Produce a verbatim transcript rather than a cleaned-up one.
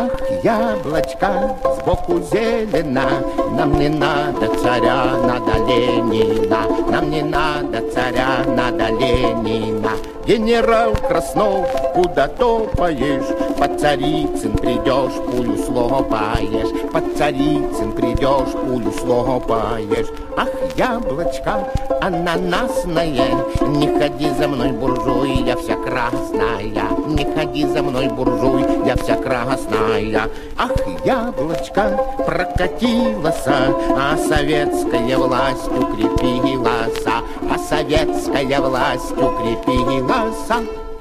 Ах, яблочко сбоку зелена, нам не надо царя, надо Ленина. Нам не надо царя, надо Ленина. Генерал Краснов, куда топаешь? Под Царицын придешь, пулю слопаешь. Под Царицын придешь, пулю слопаешь. Ах, яблочко ананасное, не ходи за мной, буржуй, я вся красная. Не ходи за мной, буржуй, я вся красная. Ах, яблочко прокатилось, а советская власть укрепилась. А советская власть укрепилась.